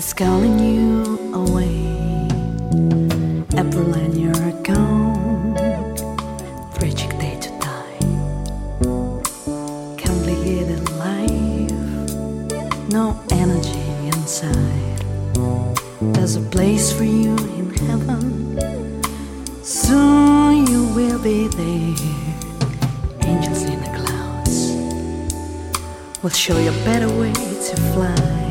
is calling you away. April and you're gone, tragic day to die. Complicated life, no energy inside. There's a place for you in heaven, soon you will be there. Angels in the clouds will show you a better way to fly.